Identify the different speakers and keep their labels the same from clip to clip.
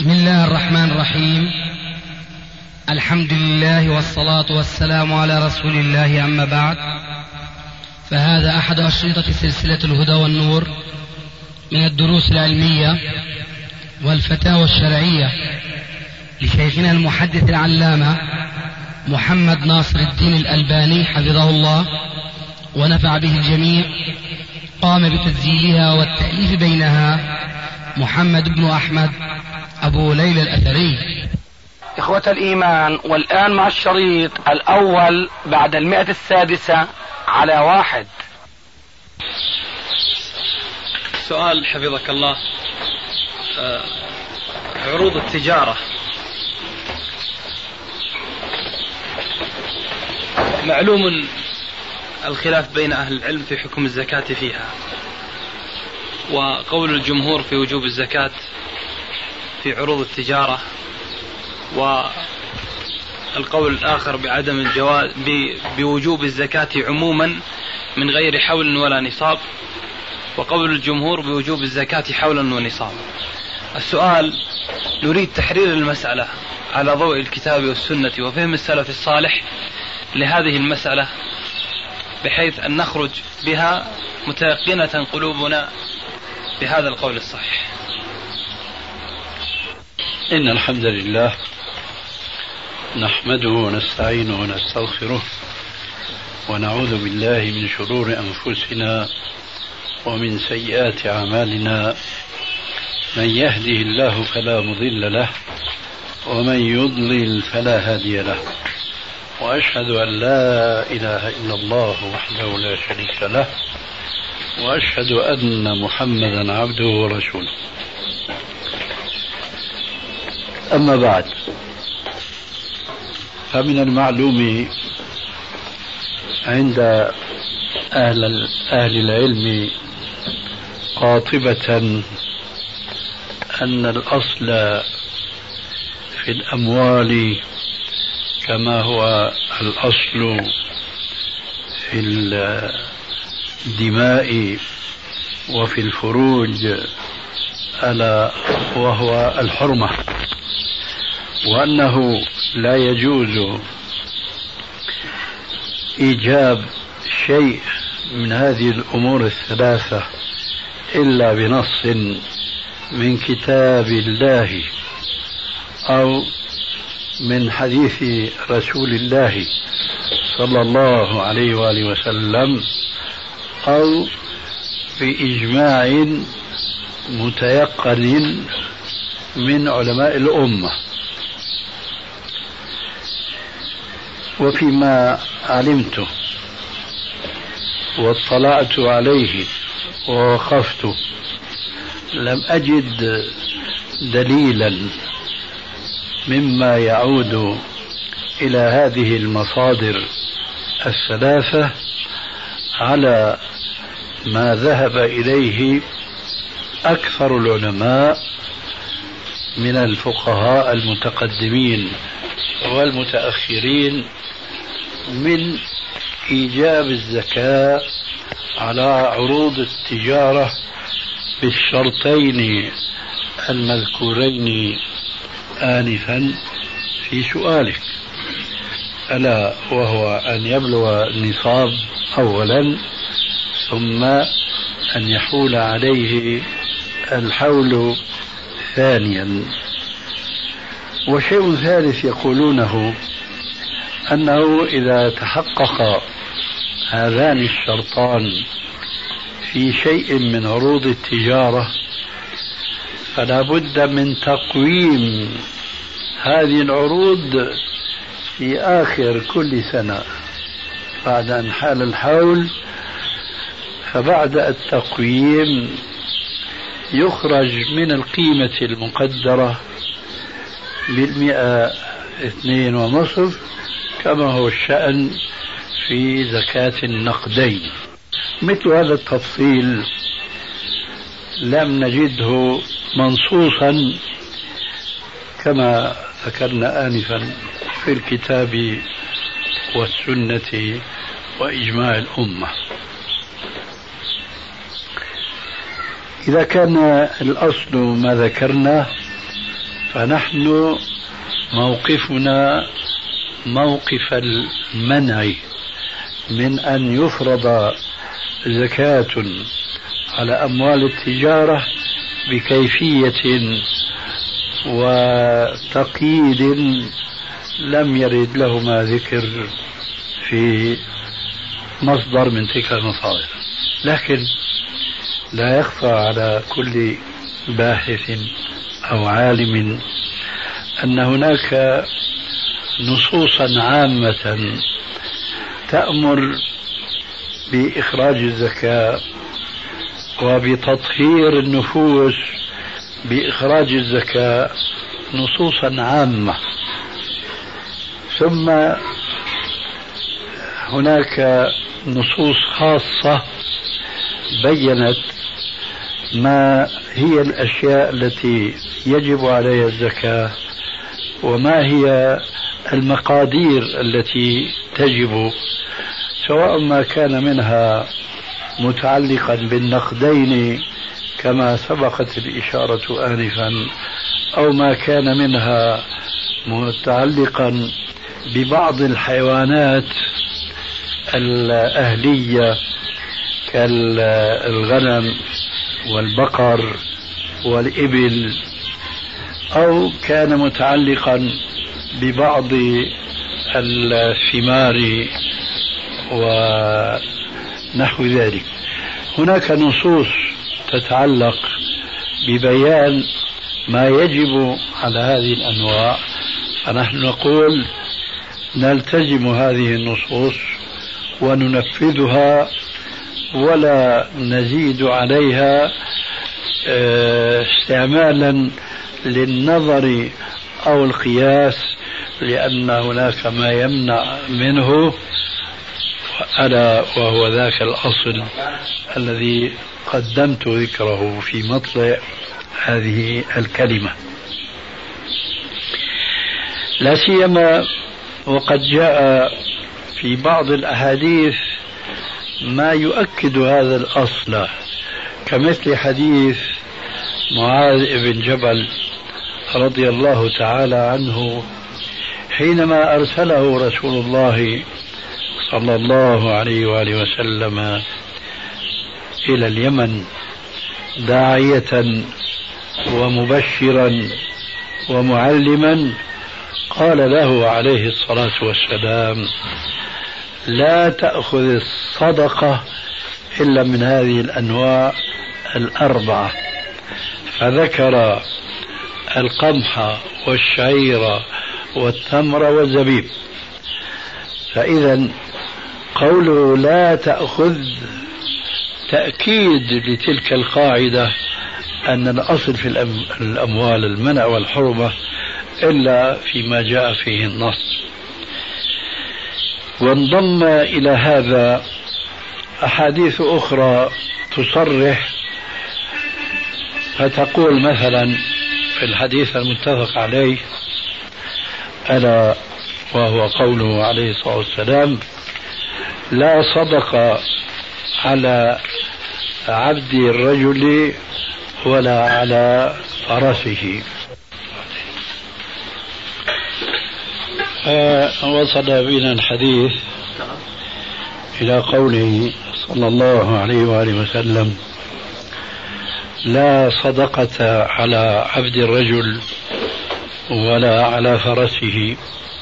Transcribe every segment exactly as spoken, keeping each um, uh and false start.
Speaker 1: بسم الله الرحمن الرحيم. الحمد لله والصلاة والسلام على رسول الله، أما بعد، فهذا أحد أشرطة سلسلة الهدى والنور من الدروس العلمية والفتاوى الشرعية لشيخنا المحدث العلامة محمد ناصر الدين الألباني حفظه الله ونفع به الجميع. قام بتسجيلها والتأليف بينها محمد بن أحمد أبو ليلى الأثري.
Speaker 2: إخوة الإيمان، والآن مع الشريط الأول بعد المئة السادسة على واحد.
Speaker 3: سؤال حفظك الله. عروض التجارة معلوم الخلاف بين أهل العلم في حكم الزكاة فيها، وقول الجمهور في وجوب الزكاة في عروض التجارة، والقول الآخر بعدم الجواز بوجوب الزكاة عموما من غير حول ولا نصاب، وقول الجمهور بوجوب الزكاة حولا ونصاب. السؤال: نريد تحرير المسألة على ضوء الكتاب والسنة وفهم السلف الصالح لهذه المسألة، بحيث أن نخرج بها متيقنة قلوبنا بهذا القول الصحيح.
Speaker 4: إن الحمد لله نحمده ونستعينه ونستغفره ونعوذ بالله من شرور أنفسنا ومن سيئات أعمالنا. من يهده الله فلا مضل له ومن يضلل فلا هادي له، وأشهد أن لا إله إلا الله وحده لا شريك له، وأشهد أن محمدا عبده ورسوله. أما بعد، فمن المعلوم عند أهل, أهل العلم قاطبة أن الأصل في الأموال كما هو الأصل في الدماء وفي الفروج ألا وهو الحرمة، وأنه لا يجوز إيجاب شيء من هذه الأمور الثلاثة إلا بنص من كتاب الله أو من حديث رسول الله صلى الله عليه وآله وسلم أو بإجماع متيقن من علماء الأمة. وفيما علمت واطلعت عليه ووقفت لم أجد دليلا مما يعود إلى هذه المصادر الثلاثة على ما ذهب إليه أكثر العلماء من الفقهاء المتقدمين والمتأخرين من إيجاب الزكاة على عروض التجارة بالشرطين المذكورين آنفا في سؤالك، ألا وهو أن يبلغ النصاب أولا، ثم أن يحول عليه الحول ثانيا. وشيء ثالث يقولونه أنه إذا تحقق هذان الشرطان في شيء من عروض التجارة فلا بد من تقويم هذه العروض في آخر كل سنة بعد أن حال الحول، فبعد التقويم يخرج من القيمة المقدرة بالمئة اثنين ونصف كما هو الشأن في زكاة النقدين. مثل هذا التفصيل لم نجده منصوصا كما ذكرنا آنفا في الكتاب والسنة وإجماع الأمة. إذا كان الأصل ما ذكرنا فنحن موقفنا موقف المنع من أن يفرض زكاة على أموال التجارة بكيفية وتقييد لم يرد لهما ذكر في مصدر من تلك المصادر. لكن لا يخفى على كل باحث أو عالم أن هناك نصوصا عامة تأمر بإخراج الزكاة وبتطهير النفوس بإخراج الزكاة، نصوصا عامة. ثم هناك نصوص خاصة بينت ما هي الأشياء التي يجب عليها الزكاة وما هي المقادير التي تجب، سواء ما كان منها متعلقا بالنقدين كما سبقت الإشارة آنفا، أو ما كان منها متعلقا ببعض الحيوانات الأهلية كالغنم والبقر والإبل، أو كان متعلقا ببعض الثمار ونحو ذلك. هناك نصوص تتعلق ببيان ما يجب على هذه الأنواع، فنحن نقول نلتزم هذه النصوص وننفذها ولا نزيد عليها استعمالا للنظر أو القياس، لأن هناك ما يمنع منه، ألا وهو ذاك الأصل الذي قدمت ذكره في مطلع هذه الكلمة. لا سيما وقد جاء في بعض الأحاديث ما يؤكد هذا الأصل، كمثل حديث معاذ بن جبل رضي الله تعالى عنه حينما أرسله رسول الله صلى الله عليه وآله وسلم إلى اليمن داعية ومبشرا ومعلما، قال له عليه الصلاة والسلام: لا تأخذ الصدقة إلا من هذه الأنواع الأربعة، فذكر القمح والشعير والتمر والزبيب. فإذا قوله لا تأخذ تأكيد لتلك القاعدة أن الأصل في الأموال المنع والحرمة إلا فيما جاء فيه النص. وانضم إلى هذا أحاديث أخرى تصرح، فتقول مثلا في الحديث المتفق عليه ألا وهو قوله عليه الصلاة والسلام: لا صدق على عبد الرجل ولا على فرسه. وصل بنا الحديث إلى قوله صلى الله عليه وآله وسلم: لا صدقة على عبد الرجل ولا على فرسه،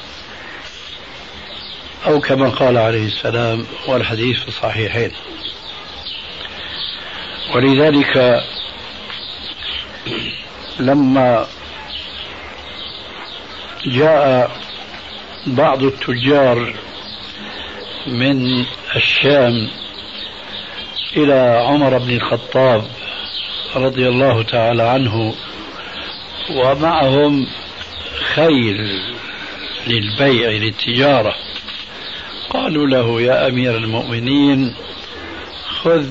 Speaker 4: أو كما قال عليه السلام، والحديث في الصحيحين. ولذلك لما جاء بعض التجار من الشام إلى عمر بن الخطاب رضي الله تعالى عنه ومعهم خيل للبيع للتجارة، قالوا له: يا أمير المؤمنين، خذ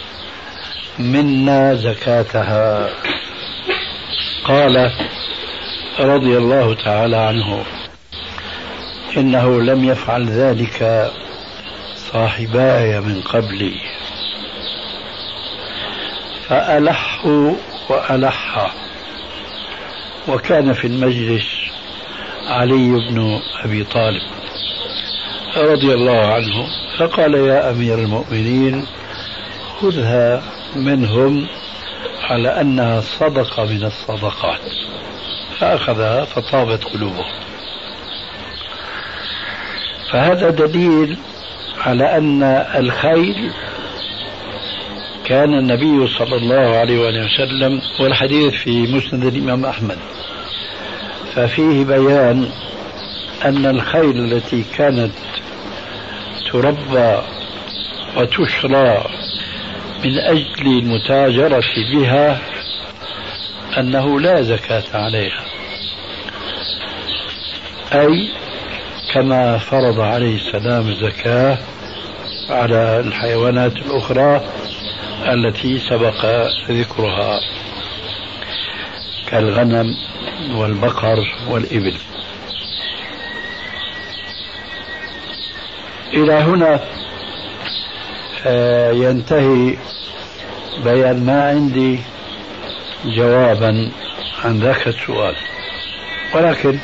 Speaker 4: منا زكاتها. قال رضي الله تعالى عنه: إنه لم يفعل ذلك صاحباي من قبلي، فألحوا وألحا، وكان في المجلس علي بن أبي طالب رضي الله عنه، فقال يا أمير المؤمنين خذها منهم على أنها صدقة من الصدقات، فأخذها فطابت قلوبهم. فهذا دليل على أن الخيل كان النبي صلى الله عليه وسلم، والحديث في مسند الإمام أحمد، ففيه بيان أن الخيل التي كانت تربى وتشرى من أجل المتاجرة بها أنه لا زكاة عليها، أي كما فرض عليه السلام الزكاة على الحيوانات الأخرى التي سبق ذكرها كالغنم والبقر والإبل. إلى هنا ينتهي بيان ما عندي جوابا عن ذاك السؤال، ولكن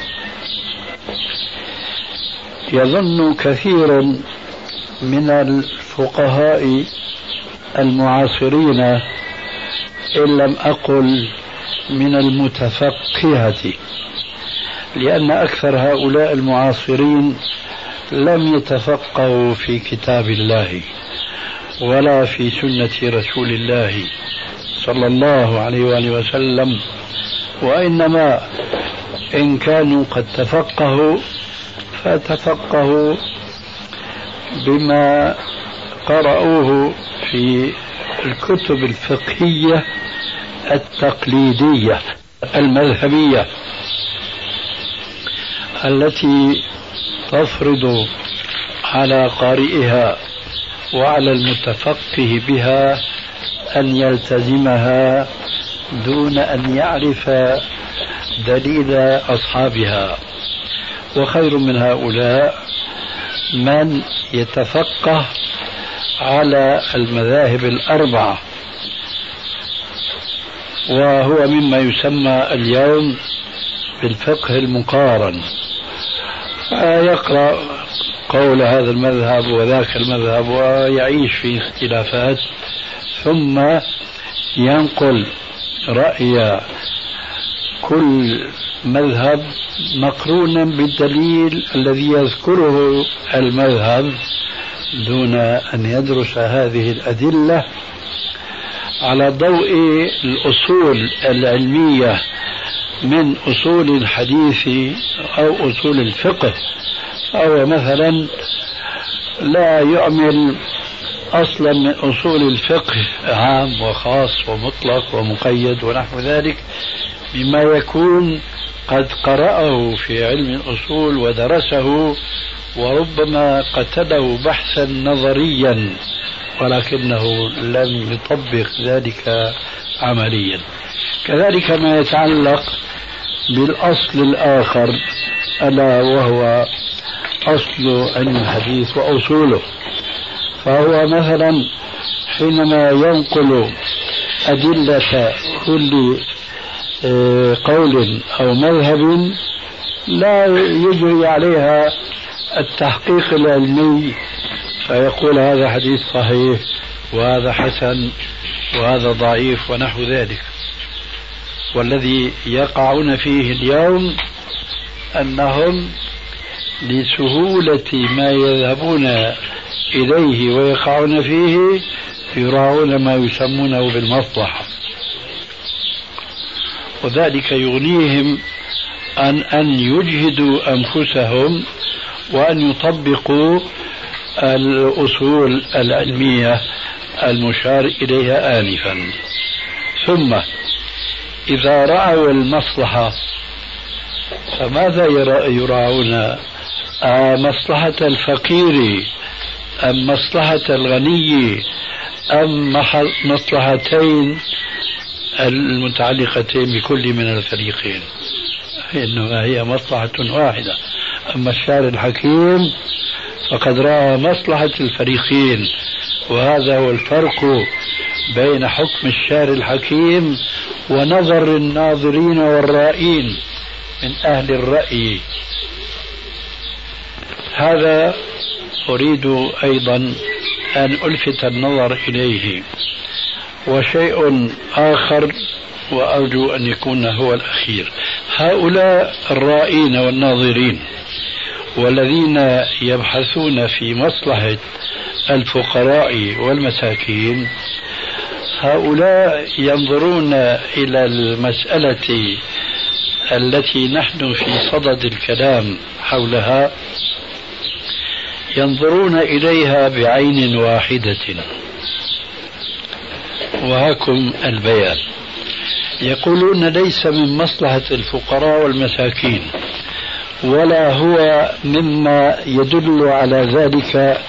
Speaker 4: يظن كثير من الفقهاء المعاصرين إن لم أقل من المتفقهة، لأن أكثر هؤلاء المعاصرين لم يتفقهوا في كتاب الله ولا في سنة رسول الله صلى الله عليه وآله وسلم، وإنما إن كانوا قد تفقهوا فتفقهوا بما قرأوه في الكتب الفقهية التقليدية المذهبية التي تفرض على قارئها وعلى المتفقه بها أن يلتزمها دون أن يعرف دليل أصحابها. وخير من هؤلاء من يتفقه على المذاهب الأربعة، وهو مما يسمى اليوم بالفقه المقارن، يقرأ قول هذا المذهب وذاك المذهب ويعيش في اختلافات، ثم ينقل رأي كل مذهب مقرونا بالدليل الذي يذكره المذهب دون أن يدرس هذه الأدلة على ضوء الأصول العلمية من أصول الحديث أو أصول الفقه. أو مثلا لا يعمل أصلا من أصول الفقه عام وخاص ومطلق ومقيد ونحو ذلك بما يكون قد قرأه في علم الأصول ودرسه وربما قتله بحثا نظريا ولكنه لم يطبق ذلك عمليا. كذلك ما يتعلق بالأصل الآخر ألا وهو أصل علم الحديث وأصوله، فهو مثلا حينما ينقل أدلة كل قول أو مذهب لا يجري عليها التحقيق العلمي فيقول هذا حديث صحيح وهذا حسن وهذا ضعيف ونحو ذلك. والذي يقعون فيه اليوم أنهم لسهولة ما يذهبون إليه ويقعون فيه يراعون ما يسمونه بالمصلحة، وذلك يغنيهم عن أن يجهدوا أنفسهم وأن يطبقوا الأصول العلمية المشار إليها آنفا. ثم إذا رأوا المصلحة فماذا يراعون؟ آه مصلحة الفقير أم مصلحة الغني أم مصلحتين المتعلقتين بكل من الفريقين؟ إنما هي مصلحة واحدة. أما الشارع الحكيم فقد رأى مصلحة الفريقين، وهذا هو الفرق بين حكم الشارع الحكيم ونظر الناظرين والرائين من أهل الرأي. هذا أريد أيضا أن ألفت النظر إليه. وشيء آخر وأرجو أن يكون هو الأخير، هؤلاء الرائين والناظرين والذين يبحثون في مصلحة الفقراء والمساكين، هؤلاء ينظرون إلى المسألة التي نحن في صدد الكلام حولها، ينظرون إليها بعين واحدة. وهاكم البيان. يقولون ليس من مصلحة الفقراء والمساكين، ولا هو مما يدل على ذلك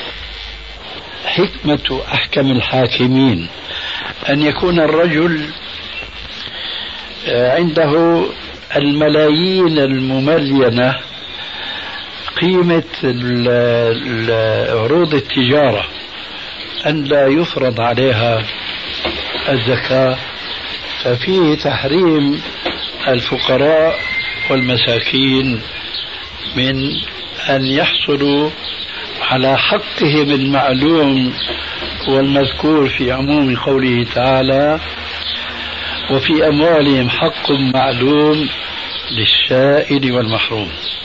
Speaker 4: حكمة أحكم الحاكمين أن يكون الرجل عنده الملايين المملينة قيمة عروض التجارة أن لا يفرض عليها الزكاة، ففيه تحريم الفقراء والمساكين من أن يحصلوا على حقهم المعلوم والمذكور في عموم قوله تعالى: وفي أموالهم حق معلوم للسائل والمحروم.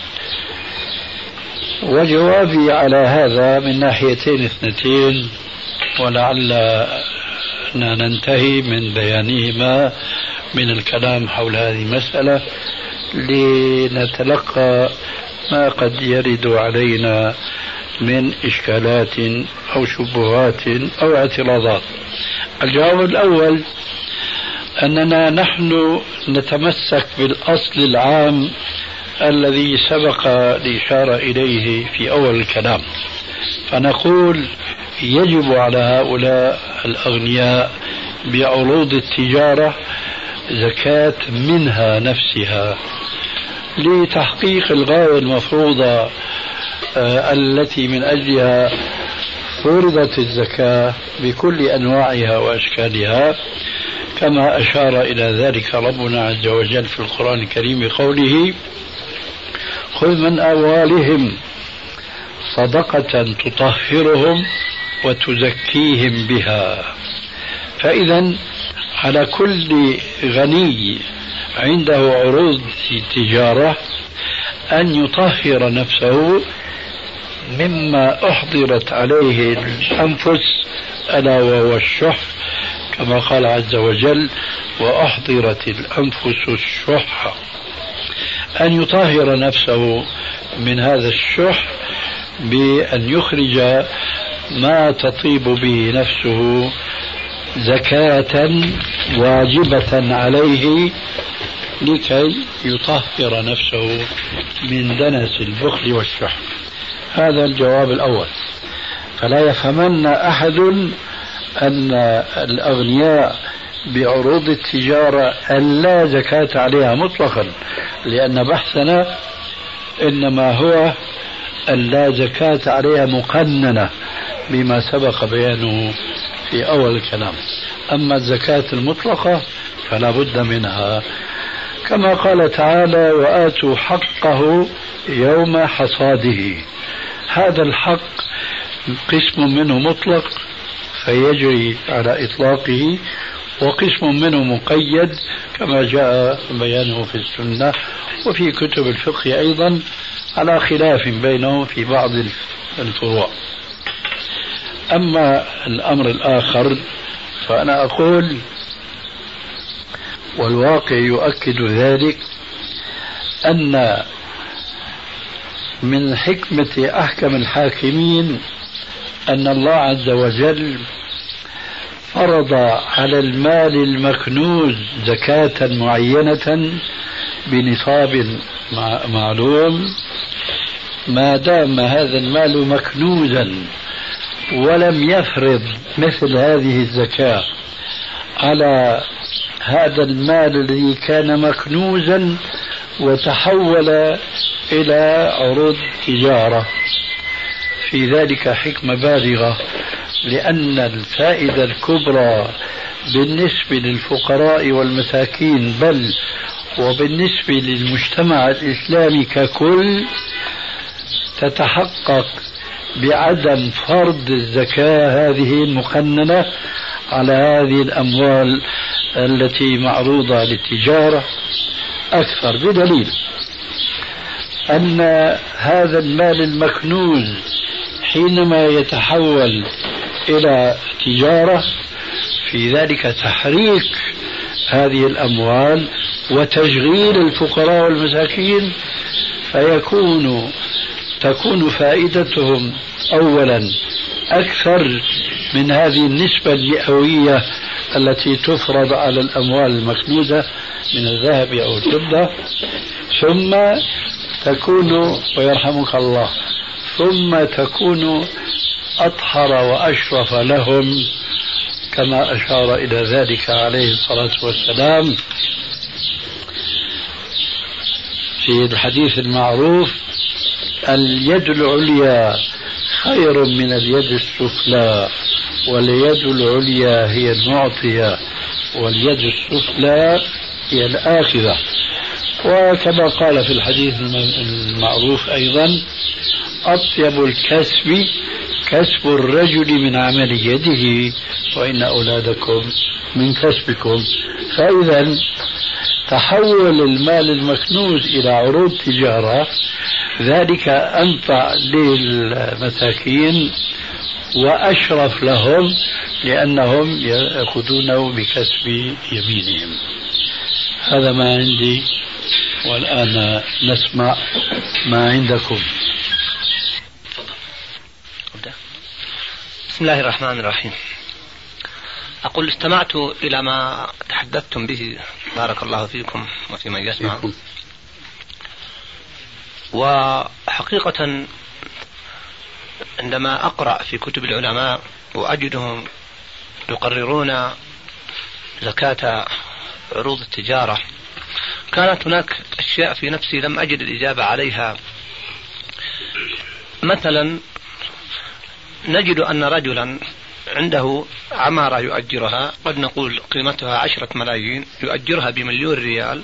Speaker 4: وجوابي على هذا من ناحيتين اثنتين، ولعلنا ننتهي من بيانهما من الكلام حول هذه المسألة لنتلقى ما قد يرد علينا من إشكالات أو شبهات أو اعتراضات. الجواب الأول أننا نحن نتمسك بالأصل العام الذي سبق الإشارة إليه في أول الكلام، فنقول يجب على هؤلاء الأغنياء بعروض التجارة زكاة منها نفسها لتحقيق الغاية المفروضة التي من أجلها فرضت الزكاة بكل أنواعها وأشكالها، كما أشار إلى ذلك ربنا عز وجل في القرآن الكريم بقوله: خذ من أموالهم صدقة تطهرهم وتزكيهم بها. فإذا على كل غني عنده عروض تجارة أن يطهر نفسه مما أحضرت عليه الأنفس ألا وهو الشح، كما قال عز وجل: وأحضرت الأنفس الشح. أن يطهر نفسه من هذا الشح بأن يخرج ما تطيب به نفسه زكاة واجبة عليه لكي يطهر نفسه من دنس البخل والشح. هذا الجواب الأول. فلا يفهمن أحد أن الأغنياء بعروض التجارة أن لا زكاة عليها مطلقا، لأن بحثنا إنما هو أن لا زكاة عليها مقننة بما سبق بيانه في أول الكلام. أما الزكاة المطلقة فلا بد منها، كما قال تعالى: وآتوا حقه يوم حصاده. هذا الحق قسم منه مطلق فيجري على إطلاقه، وقسم منه مقيد كما جاء بيانه في السنة وفي كتب الفقه أيضا، على خلاف بينهم في بعض الفروع. أما الأمر الآخر فأنا أقول، والواقع يؤكد ذلك، أن من حكمة أحكم الحاكمين أن الله عز وجل فرض على المال المكنوز زكاة معينة بنصاب معلوم، ما دام هذا المال مكنوزا، ولم يفرض مثل هذه الزكاة على هذا المال الذي كان مكنوزا وتحول إلى عروض تجارة. في ذلك حكمة بالغة، لأن الفائدة الكبرى بالنسبة للفقراء والمساكين بل وبالنسبة للمجتمع الإسلامي ككل تتحقق بعدم فرض الزكاة هذه المقننة على هذه الأموال التي معروضة للتجارة أكثر، بدليل أن هذا المال المكنوز حينما يتحول إلى تجارة في ذلك تحريك هذه الأموال وتشغيل الفقراء والمساكين، فيكون تكون فائدتهم أولا أكثر من هذه النسبة المئوية التي تفرض على الأموال المكنوزة من الذهب أو الفضة، ثم تكون ويرحمك الله ثم تكون أطهر وأشرف لهم كما أشار إلى ذلك عليه الصلاة والسلام في الحديث المعروف: اليد العليا خير من اليد السفلى، واليد العليا هي المعطية واليد السفلى هي الآخذة. وكما قال في الحديث المعروف أيضا: أطيب الكسب كسب الرجل من عمل يده وإن أولادكم من كسبكم. فإذا تحول المال المكنوز إلى عروض تجارة ذلك أنفع للمساكين وأشرف لهم لأنهم يأخذونه بكسب يمينهم. هذا ما عندي، والآن نسمع ما عندكم.
Speaker 5: بسم الله الرحمن الرحيم. أقول استمعت إلى ما تحدثتم به، بارك الله فيكم وفي من يسمع. وحقيقة عندما أقرأ في كتب العلماء وأجدهم يقررون زكاة عروض التجارة، كانت هناك أشياء في نفسي لم أجد الإجابة عليها. مثلا نجد أن رجلا عنده عمارة يؤجرها، قد نقول قيمتها عشرة ملايين، يؤجرها بمليون ريال.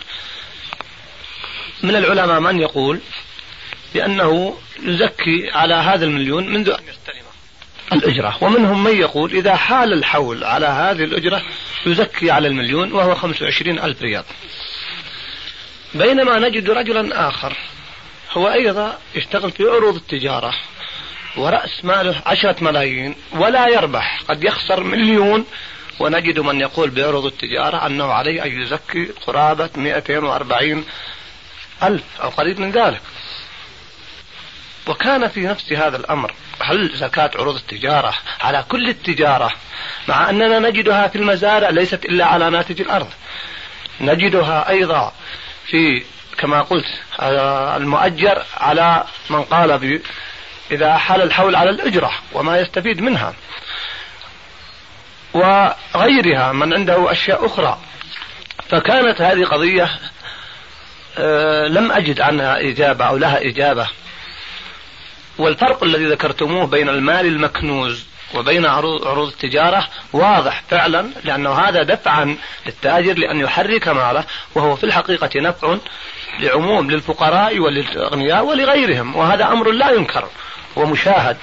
Speaker 5: من العلماء من يقول بأنه يزكي على هذا المليون منذ أن يستلم الأجرة، ومنهم من يقول إذا حال الحول على هذه الأجرة يزكي على المليون وهو خمسة وعشرين ألف ريال. بينما نجد رجلا آخر هو أيضا يشتغل في عروض التجارة ورأس ماله عشرة ملايين ولا يربح، قد يخسر مليون، ونجد من يقول بعروض التجارة أنه عليه أن يزكي قرابة مئتين وأربعين ألف أو قريب من ذلك. وكان في نفس هذا الأمر: هل زكاة عروض التجارة على كل التجارة، مع أننا نجدها في المزارع ليست إلا على ناتج الأرض، نجدها أيضا في كما قلت المؤجر على من قال ب إذا حال الحول على الأجرة وما يستفيد منها، وغيرها من عنده أشياء أخرى. فكانت هذه قضية أه لم أجد عنها إجابة أو لها إجابة. والفرق الذي ذكرتموه بين المال المكنوز وبين عروض التجارة واضح فعلا، لأنه هذا دفعا للتاجر لأن يحرك ماله، وهو في الحقيقة نفع لعموم للفقراء وللأغنياء ولغيرهم، وهذا أمر لا ينكر ومشاهد.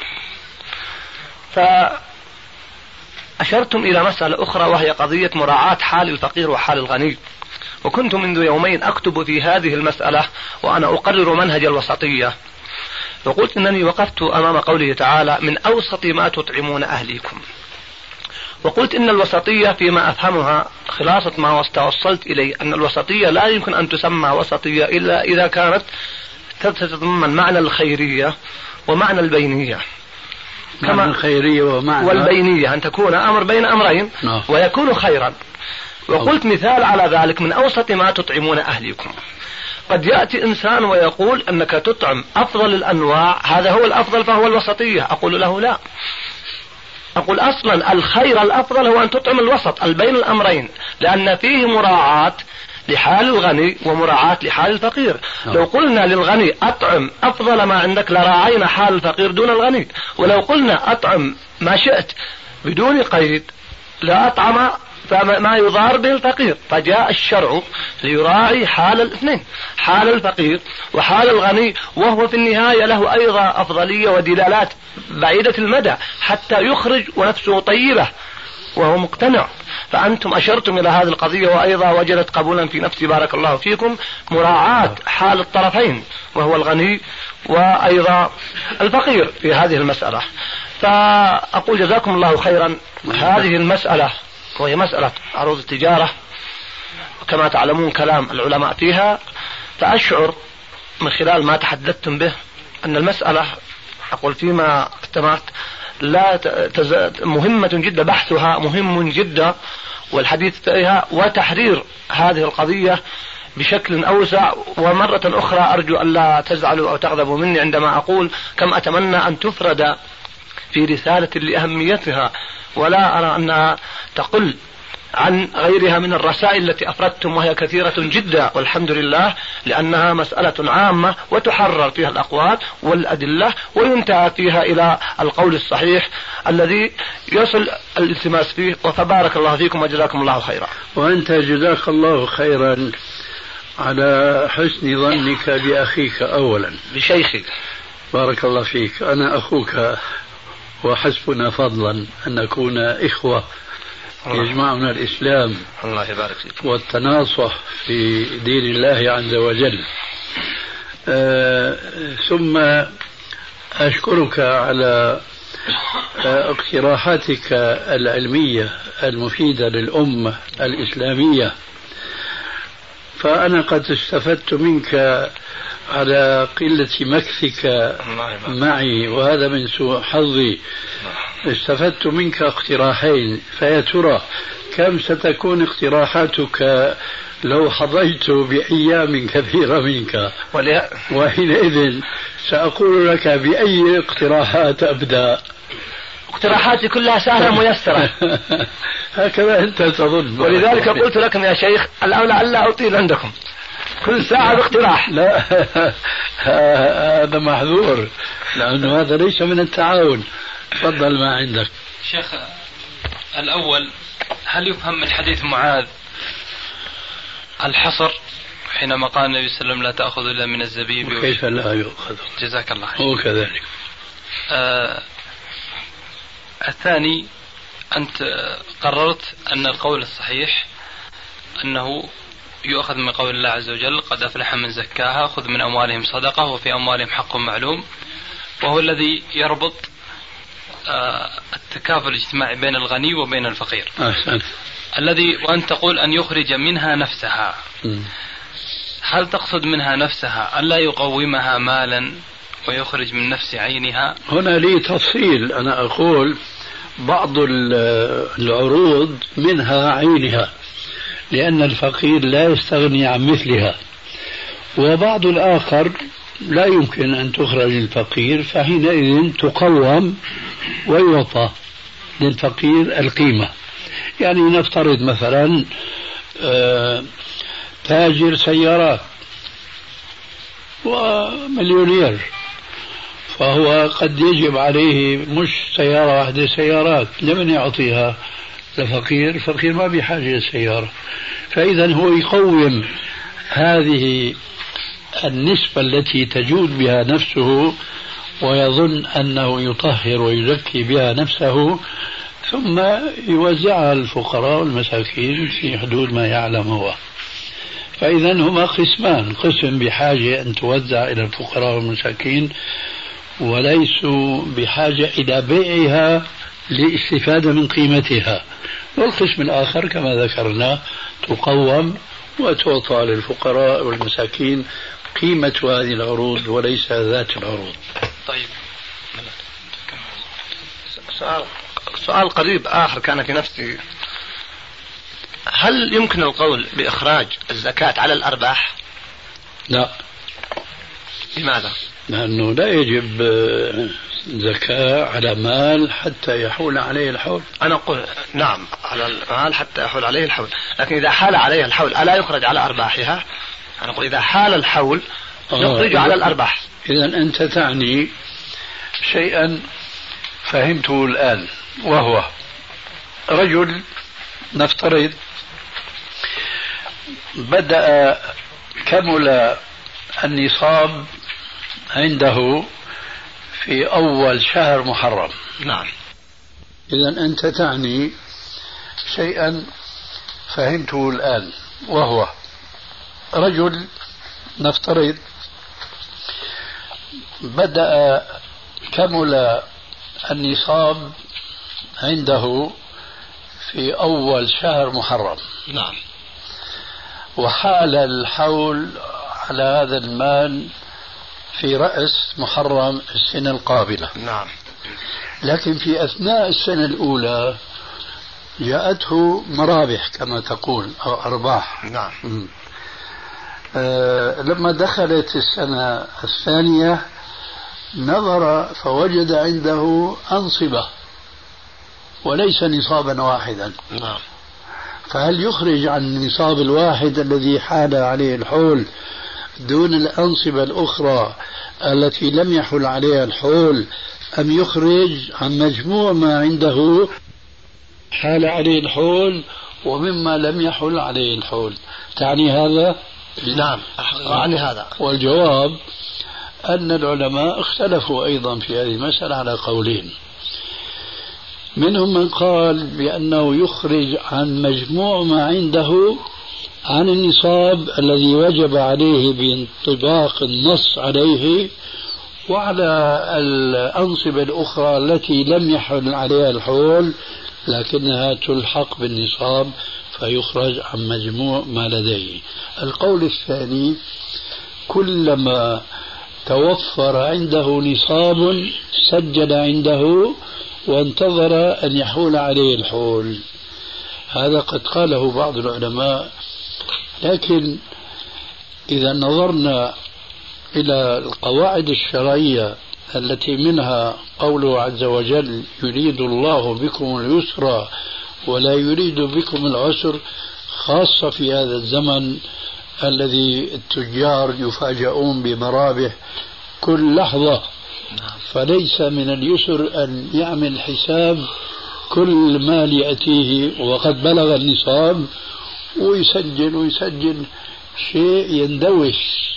Speaker 5: فأشرتم إلى مسألة أخرى وهي قضية مراعاة حال الفقير وحال الغني، وكنت منذ يومين أكتب في هذه المسألة وأنا أقرر منهج الوسطية، وقلت أنني وقفت أمام قوله تعالى: من أوسط ما تطعمون أهليكم. وقلت إن الوسطية فيما أفهمها خلاصة ما توصلت إليه أن الوسطية لا يمكن أن تسمى وسطية إلا إذا كانت تتضمن معنى الخيرية ومعنى البينية.
Speaker 4: كما الخيرية ومعنى
Speaker 5: والبينية أن تكون أمر بين أمرين ويكون خيرا. وقلت مثال على ذلك: من أوسط ما تطعمون أهليكم. قد يأتي إنسان ويقول أنك تطعم أفضل الأنواع، هذا هو الأفضل فهو الوسطية. أقول له لا، أقول أصلا الخير الأفضل هو أن تطعم الوسط البين الأمرين، لأن فيه مراعاة لحال الغني ومراعاة لحال الفقير. لو قلنا للغني أطعم أفضل ما عندك لراعينا حال الفقير دون الغني، ولو قلنا أطعم ما شئت بدون قيد لا أطعم فما يضار به الفقير. فجاء الشرع ليراعي حال الاثنين، حال الفقير وحال الغني، وهو في النهاية له أيضا أفضلية ودلالات بعيدة المدى حتى يخرج ونفسه طيبة وهو مقتنع. فأنتم أشرتم إلى هذه القضية وأيضا وجدت قبولا في نفسي بارك الله فيكم، مراعاة حال الطرفين وهو الغني وأيضا الفقير في هذه المسألة. فأقول جزاكم الله خيرا. هذه المسألة وهي مسألة عروض التجارة كما تعلمون كلام العلماء فيها، فأشعر من خلال ما تحدثتم به أن المسألة أقول فيما استمعت لا تز... مهمة جدا، بحثها مهم جدا والحديث فيها وتحرير هذه القضية بشكل أوسع. ومرة أخرى أرجو أن لا تزعلوا أو تغضبوا مني عندما أقول كم أتمنى أن تفرد في رسالة لأهميتها، ولا أرى أنها تقل عن غيرها من الرسائل التي أفردتم وهي كثيرة جدا والحمد لله، لأنها مسألة عامة وتحرر فيها الأقوال والأدلة وينتهى فيها إلى القول الصحيح الذي يصل الالتماس فيه. وفبارك الله فيكم وجزاكم الله خيرا.
Speaker 4: وأنت جزاك الله خيرا على حسن ظنك بأخيك أولا،
Speaker 5: بشيخك
Speaker 4: بارك الله فيك. أنا أخوك وحسبنا فضلا أن نكون إخوة يجمعنا الإسلام
Speaker 5: الله يبارك فيك
Speaker 4: والتناصح في دين الله عز وجل. آه ثم أشكرك على آه اقتراحاتك العلمية المفيدة للأمة الإسلامية. فأنا قد استفدت منك على قلة مكثك معي وهذا من سوء حظي. استفدت منك اقتراحين، فيا ترى كم ستكون اقتراحاتك لو حظيت بأيام كثيرة منك؟ وحينئذ سأقول لك بأي اقتراحات أبدأ.
Speaker 5: اقتراحاتي كلها سهلة ميسرة.
Speaker 4: هكذا أنت تظن،
Speaker 5: ولذلك قلت لكم يا شيخ الأولى ألا أطيل عندكم كل ساعة باقتراح.
Speaker 4: لا هذا محظور لأنه هذا ليس من التعاون. تفضل ما عندك
Speaker 3: شيخ. الأول، هل يفهم من حديث معاذ الحصر حينما قال النبي صلى الله عليه وسلم لا تأخذ إلا من الزبيب؟
Speaker 4: كيف لا يؤخذ؟
Speaker 3: جزاك الله خير.
Speaker 4: هو كذلك.
Speaker 3: آه الثاني، أنت قررت أن القول الصحيح أنه يؤخذ من قول الله عز وجل قد أفلح من زكاها خذ من أموالهم صدقة وفي أموالهم حق معلوم، وهو الذي يربط آه التكافل الاجتماعي بين الغني وبين الفقير.
Speaker 4: أحسن.
Speaker 3: الذي وأن تقول أن يخرج منها نفسها. م. هل تقصد منها نفسها ألا يقومها مالا ويخرج من نفس عينها؟
Speaker 4: هنا لي تفصيل. أنا أقول بعض العروض منها عينها لأن الفقير لا يستغني عن مثلها، وبعض الآخر لا يمكن أن تخرج للفقير، فحينئذ تقوم ويعطى للفقير القيمة. يعني نفترض مثلا تاجر سيارات ومليونير، فهو قد يجب عليه مش سيارة واحدة، سيارات. لمن يعطيها؟ لفقير. فقير ما بحاجة للسيارة، فإذا هو يقوم هذه النسبة التي تجود بها نفسه ويظن أنه يطهر ويزكي بها نفسه، ثم يوزعها الفقراء والمساكين في حدود ما يعلم هو. فإذا هما قسمان، قسم بحاجة أن توزع إلى الفقراء والمساكين وليسوا بحاجة إلى بيعها لاستفادة من قيمتها، والقسم الآخر كما ذكرنا تقوم وتعطى للفقراء والمساكين قيمة هذه العروض وليس ذات العروض.
Speaker 3: طيب،
Speaker 5: سؤال سؤال قريب آخر كان في نفسي، هل يمكن القول بإخراج الزكاة على الأرباح؟
Speaker 4: لا.
Speaker 5: لماذا؟
Speaker 4: لأنه لا يجب زكاة على مال حتى يحول عليه الحول.
Speaker 5: أنا أقول نعم على المال حتى يحول عليه الحول، لكن إذا حال عليه الحول ألا يخرج على أرباحها؟ أنا أقول إذا حال الحول يخرج على الأرباح.
Speaker 4: إذا أنت تعني شيئا فهمته الآن، وهو رجل نفترض بدأ كمل النصاب عنده في أول شهر محرم.
Speaker 5: نعم.
Speaker 4: إذن أنت تعني شيئا فهمته الآن، وهو رجل نفترض بدأ كمل النصاب عنده في أول شهر محرم.
Speaker 5: نعم.
Speaker 4: وحال الحول على هذا المال في رأس محرم السنة القابلة.
Speaker 5: نعم.
Speaker 4: لكن في أثناء السنة الأولى جاءته مرابح كما تقول أو أرباح.
Speaker 5: نعم.
Speaker 4: آه لما دخلت السنة الثانية نظر فوجد عنده أنصبة وليس نصابا واحدا.
Speaker 5: نعم.
Speaker 4: فهل يخرج عن النصاب الواحد الذي حال عليه الحول دون الأنصبة الأخرى التي لم يحل عليها الحول، أم يخرج عن مجموع ما عنده حال عليه الحول ومما لم يحل عليه الحول؟ تعني هذا؟
Speaker 5: نعم أعني هذا.
Speaker 4: والجواب أن العلماء اختلفوا أيضا في هذه المسألة على قولين. منهم من قال بأنه يخرج عن مجموع ما عنده عن النصاب الذي وجب عليه بانطباق النص عليه، وعلى الأنصبة الأخرى التي لم يحل عليها الحول لكنها تلحق بالنصاب فيخرج عن مجموع ما لديه. القول الثاني كلما توفر عنده نصاب سجل عنده وانتظر أن يحول عليه الحول. هذا قد قاله بعض العلماء، لكن إذا نظرنا إلى القواعد الشرعية التي منها قوله عز وجل يريد الله بكم اليسر ولا يريد بكم العسر، خاصة في هذا الزمن الذي التجار يفاجؤون بمرابح كل لحظة، فليس من اليسر أن يعمل حساب كل مال يأتيه وقد بلغ النصاب ويسجل ويسجل شيء يندوش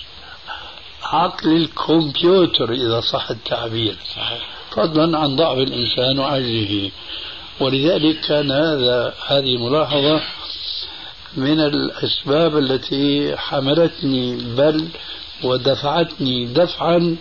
Speaker 4: عقل الكمبيوتر إذا صح التعبير، فضلا عن ضعف الإنسان وعجزه. ولذلك كان هذا هذه ملاحظة من الأسباب التي حملتني بل ودفعتني دفعا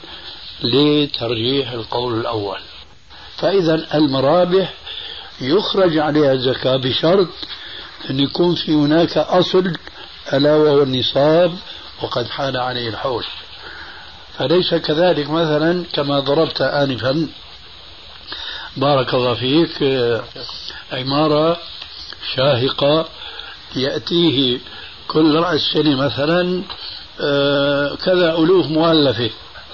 Speaker 4: لترجيح القول الأول. فإذا المرابح يخرج عليها الزكاة بشرط أن يكون في هناك أصل ألا وهو النصاب وقد حال عليه الحول. فليس كذلك مثلا كما ضربت آنفا بارك الله فيك عمارة شاهقة يأتيه كل رأس سنة مثلا كذا ألوف مؤلفة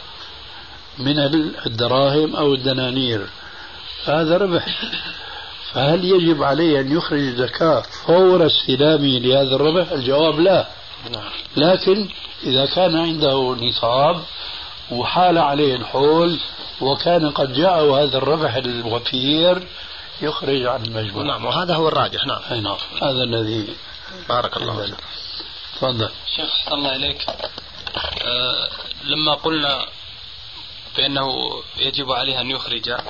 Speaker 4: من الدراهم أو الدنانير، هذا ربح. فهل يجب عليه أن يخرج زكاة فور استلامه لهذا الربح؟ الجواب لا. لكن إذا كان عنده نصاب وحال عليه الحول وكان قد جاءه هذا الربح الوفير يخرج عن المجموع.
Speaker 5: نعم، وهذا هو الراجح. نعم.
Speaker 4: أي نعم، هذا الذي
Speaker 5: بارك الله فيك.
Speaker 4: تفضل
Speaker 3: شيخ. أحسن الله إليك. أه لما قلنا بأنه يجب عليه أن يخرج أه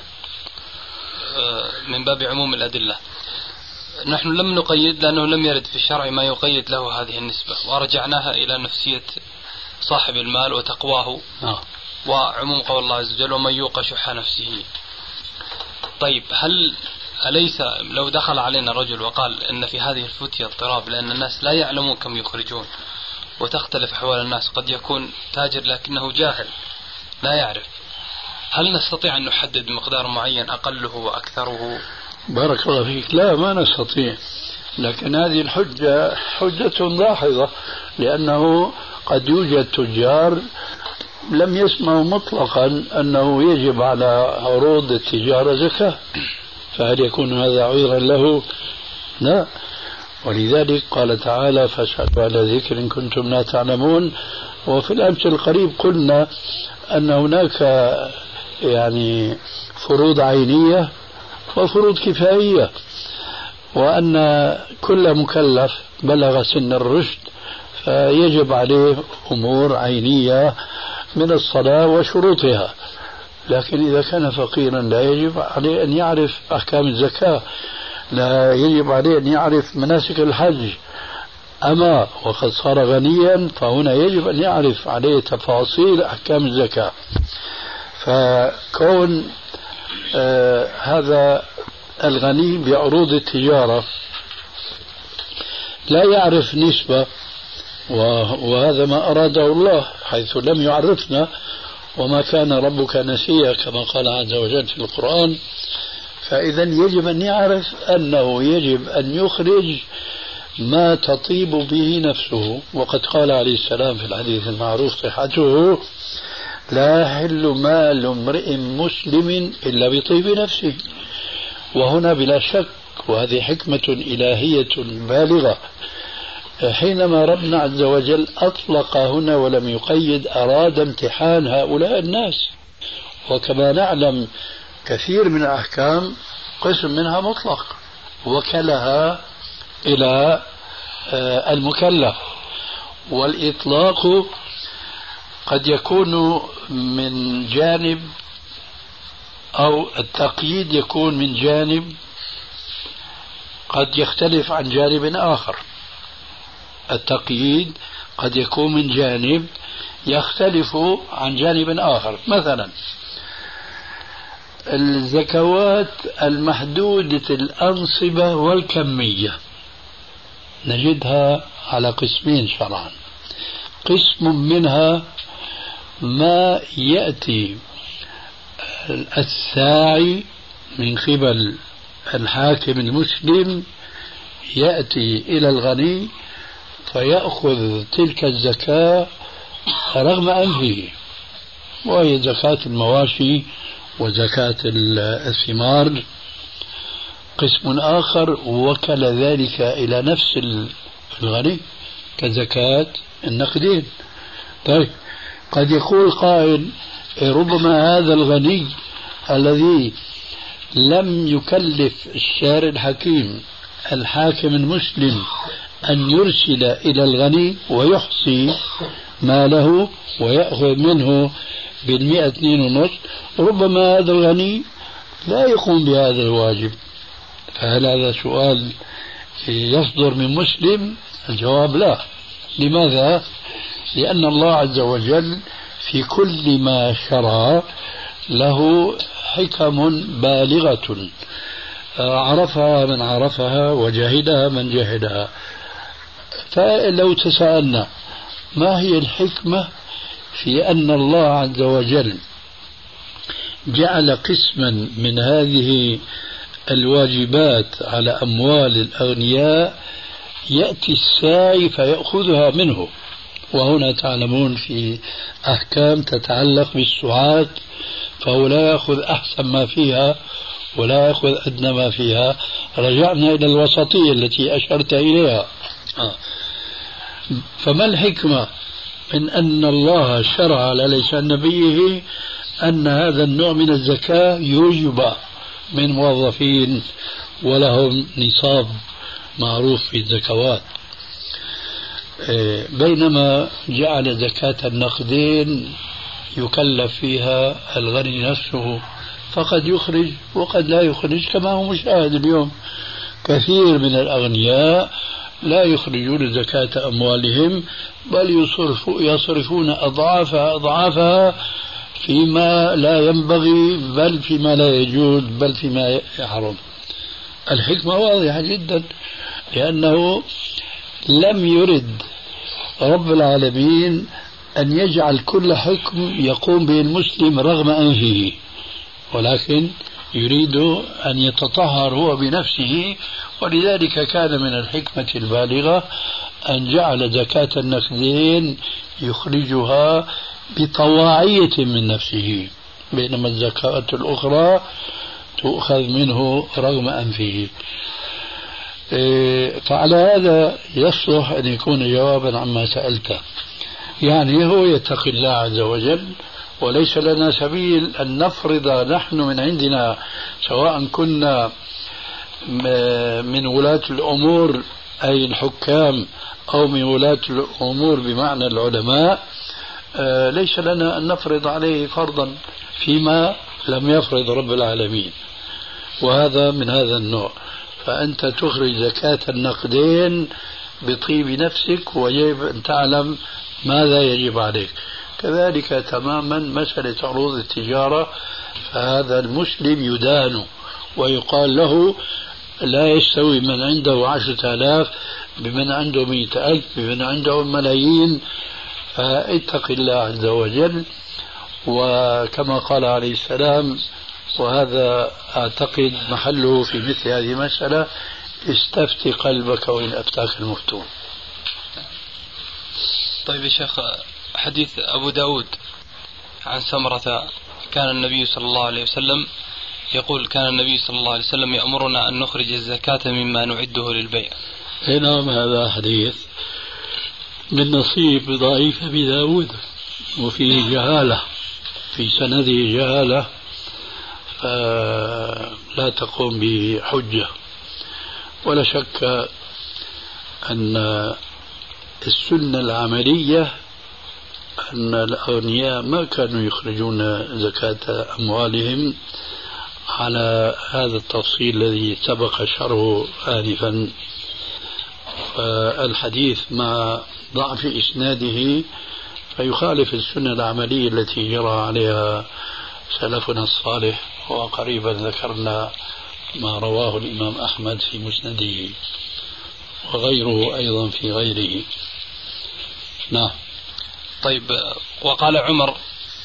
Speaker 3: من باب عموم الأدلة، نحن لم نقيد لأنه لم يرد في الشرع ما يقيد له هذه النسبة، ورجعناها إلى نفسية صاحب المال وتقواه
Speaker 4: آه.
Speaker 3: وعموم قول الله عز وجل ومن يوق شح نفسه. طيب هل أليس لو دخل علينا رجل وقال إن في هذه الفتية اضطراب لأن الناس لا يعلمون كم يخرجون وتختلف أحوال الناس، قد يكون تاجر لكنه جاهل لا يعرف، هل نستطيع أن نحدد مقدار معين أقله وأكثره؟
Speaker 4: بارك الله فيك. لا، ما نستطيع، لكن هذه الحجة حجة داحضة، لأنه قد يوجد تجار لم يسمعوا مطلقا أنه يجب على عروض التجارة زكاة، فهل يكون هذا عذرا له؟ لا. ولذلك قال تعالى فاسألوا على ذكر إن كنتم لا تعلمون. وفي الأمس القريب قلنا أن هناك يعني فروض عينية وفروض كفائية، وأن كل مكلف بلغ سن الرشد فيجب عليه أمور عينية من الصلاة وشروطها، لكن إذا كان فقيرا لا يجب عليه أن يعرف أحكام الزكاة، لا يجب عليه أن يعرف مناسك الحج. أما وقد صار غنيا فهنا يجب أن يعرف عليه تفاصيل أحكام الزكاة. فكون آه هذا الغني بعروض التجارة لا يعرف نسبة، وهذا ما أراده الله حيث لم يعرفنا وما كان ربك نسيا كما قال عز وجل في القرآن. فإذا يجب أن يعرف أنه يجب أن يخرج ما تطيب به نفسه، وقد قال عليه السلام في الحديث المعروف صحته: لا يحل مال امرئ مسلم إلا بطيب نفسه. وهنا بلا شك، وهذه حكمة إلهية بالغة، حينما ربنا عز وجل أطلق هنا ولم يقيد أراد امتحان هؤلاء الناس. وكما نعلم كثير من الأحكام قسم منها مطلق وكلها إلى المكلف، والإطلاق قد يكون من جانب أو التقييد يكون من جانب قد يختلف عن جانب آخر. التقييد قد يكون من جانب يختلف عن جانب آخر. مثلا الزكوات المحدودة الأنصبة والكمية نجدها على قسمين شرعا. قسم منها ما يأتي الساعي من قبل الحاكم المسلم يأتي إلى الغني فيأخذ تلك الزكاة رغم أنفه، وهي زكاة المواشي وزكاة الثمار. قسم آخر وكل ذلك إلى نفس الغني كزكاة النقدين. طيب قد يقول قائل: ربما هذا الغني الذي لم يكلف الشارع الحكيم الحاكم المسلم أن يرسل إلى الغني ويحصي ماله ويأخذ منه بالمئة اثنين ونص، ربما هذا الغني لا يقوم بهذا الواجب. فهل هذا سؤال يصدر من مسلم؟ الجواب لا. لماذا؟ لأن الله عز وجل في كل ما شرع له حكم بالغة عرفها من عرفها وجهدها من جهدها. فلو تساءلنا ما هي الحكمة في أن الله عز وجل جعل قسما من هذه الواجبات على أموال الأغنياء يأتي الساعي فيأخذها منه؟ وهنا تعلمون في أحكام تتعلق بالسعاة، فهو لا يأخذ أحسن ما فيها ولا يأخذ أدنى ما فيها. رجعنا إلى الوسطية التي أشرت إليها. فما الحكمة من أن الله شرع على لسان نبيه أن هذا النوع من الزكاة يوجب من موظفين ولهم نصاب معروف في الزكوات، بينما جعل زكاة النقدين يكلف فيها الغني نفسه، فقد يخرج وقد لا يخرج كما هو مشاهد اليوم. كثير من الأغنياء لا يخرجون زكاة أموالهم بل يصرفون أضعافها أضعافها فيما لا ينبغي بل فيما لا يجوز بل فيما يحرم. الحكمة واضحة جدا، لأنه لم يرد رب العالمين أن يجعل كل حكم يقوم به المسلم رغم أنفه، ولكن يريد أن يتطهر هو بنفسه. ولذلك كان من الحكمة البالغة أن جعل زكاة النقدين يخرجها بطواعية من نفسه، بينما الزكاة الأخرى تؤخذ منه رغم أنفه. فعلى هذا يصلح أن يكون جوابا عما سألته، يعني هو يتقي الله عز وجل، وليس لنا سبيل أن نفرض نحن من عندنا، سواء كنا من ولاة الأمور أي الحكام أو من ولاة الأمور بمعنى العلماء ليس لنا أن نفرض عليه فرضا فيما لم يفرض رب العالمين، وهذا من هذا النوع. فأنت تخرج زكاة النقدين بطيب نفسك ويجب أن تعلم ماذا يجب عليك. كذلك تماما مسألة عروض التجارة، فهذا المسلم يدان ويقال له لا يستوي من عنده عشرة آلاف بمن عنده مئة ألف بمن عنده ملايين. فاتق الله عز وجل، وكما قال عليه السلام، وهذا أعتقد محله في مثل هذه المسألة: استفت قلبك وإن أفتاك المفتون.
Speaker 3: طيب يا شيخ، حديث أبو داود عن سمرة كان النبي صلى الله عليه وسلم يقول: كان النبي صلى الله عليه وسلم يأمرنا أن نخرج الزكاة مما نعده للبيع.
Speaker 4: نعم، هذا حديث من نصيب ضعيف أبي داود وفيه جهالة، في سنده جهالة، فلا تقوم بحجة. ولا شك أن السنة العملية أن الأغنياء ما كانوا يخرجون زكاة أموالهم على هذا التفصيل الذي سبق شرحه آنفا. فالحديث مع ضعف إسناده فيخالف السنة العملية التي جرى عليها سلفنا الصالح، وقريبا ذكرنا ما رواه الإمام أحمد في مسنده وغيره أيضا في غيره. نعم.
Speaker 3: طيب، وقال عمر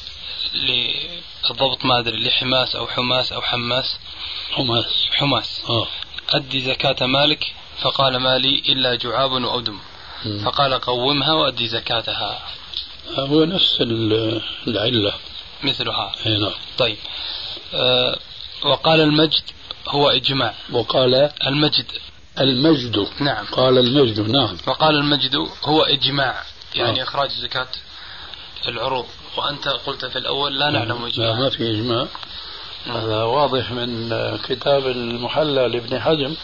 Speaker 3: للضبط ما أدري لحماس أو حماس أو حماس
Speaker 4: حماس
Speaker 3: حماس
Speaker 4: آه.
Speaker 3: أدي زكاة مالك، فقال: ما لي إلا جعاب وأدم. م. فقال: قومها وأدي زكاتها.
Speaker 4: هو نفس العلة
Speaker 3: مثلها.
Speaker 4: هنا.
Speaker 3: طيب، آه وقال المجد هو إجماع.
Speaker 4: وقال
Speaker 3: المجد
Speaker 4: المجد
Speaker 3: نعم.
Speaker 4: قال المجد نعم.
Speaker 3: وقال المجد هو إجماع، يعني
Speaker 4: آه.
Speaker 3: إخراج زكاة العروض، وأنت قلت في الأول لا نعلم إجماع.
Speaker 4: لا، ما في إجماع. هذا واضح من كتاب المحلى لابن حزم،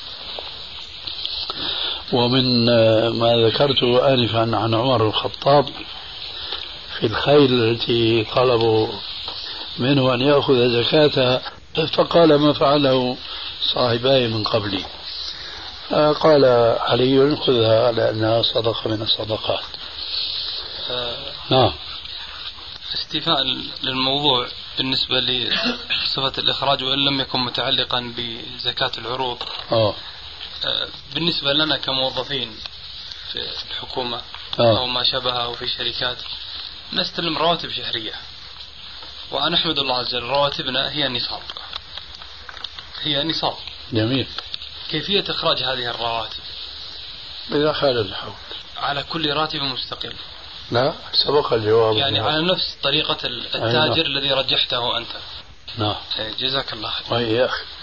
Speaker 4: ومن ما ذكرته آنفا عن عمر الخطاب في الخيل التي طلبوا منه أن يأخذ زكاتها، فقال: ما فعله صاحباي من قبلي؟ قال علي: خذها لأنها صدقة من الصدقات.
Speaker 3: آه
Speaker 4: نعم.
Speaker 3: استيفاء للموضوع بالنسبة لصفة الإخراج وإن لم يكن متعلقا بزكاة العروض.
Speaker 4: آه.
Speaker 3: بالنسبة لنا كموظفين في الحكومة
Speaker 4: آه.
Speaker 3: أو ما شابه أو في شركات نستلم رواتب شهرية، وأنا أحمد الله عز وجل رواتبنا هي نصاب، هي نصاب.
Speaker 4: جميل.
Speaker 3: كيفية إخراج هذه الرواتب؟
Speaker 4: إذا حال الحول
Speaker 3: على كل راتب مستقل؟
Speaker 4: لا، سبق الجواب.
Speaker 3: يعني على نفس طريقة التاجر الذي رجحته أنت.
Speaker 4: نعم.
Speaker 3: جزاك الله خير.
Speaker 4: وإياك.